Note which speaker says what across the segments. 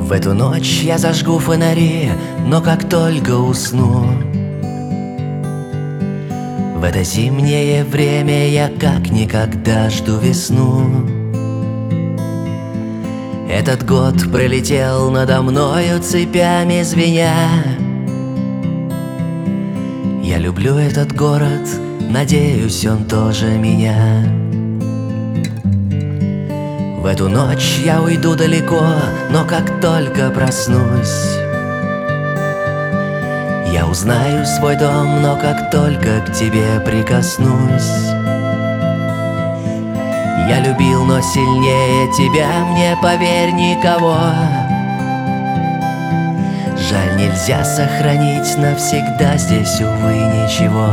Speaker 1: В эту ночь я зажгу фонари, но как только усну, в это зимнее время я как никогда жду весну. Этот год пролетел надо мною цепями звеня. Я люблю этот город, надеюсь, он тоже меня. В эту ночь я уйду далеко, но как только проснусь, я узнаю свой дом, но как только к тебе прикоснусь. Я любил, но сильнее тебя мне, поверь, никого. Жаль, нельзя сохранить навсегда здесь, увы, ничего.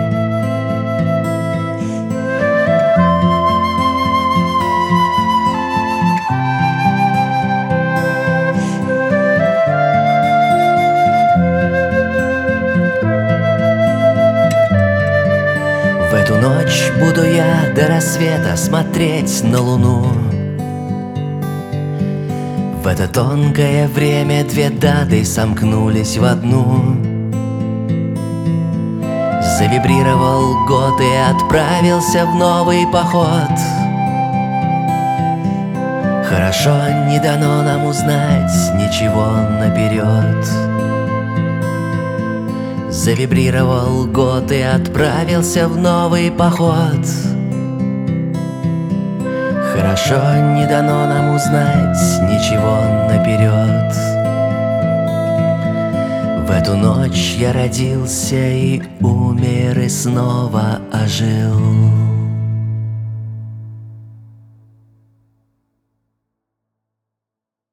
Speaker 1: В эту ночь буду я до рассвета смотреть на луну. В это тонкое время две даты сомкнулись в одну. Завибрировал год и отправился в новый поход. Хорошо, не дано нам узнать ничего наперед. Завибрировал год и отправился в новый поход. Хорошо, не дано нам узнать ничего наперед. В эту ночь я родился и умер, и снова ожил.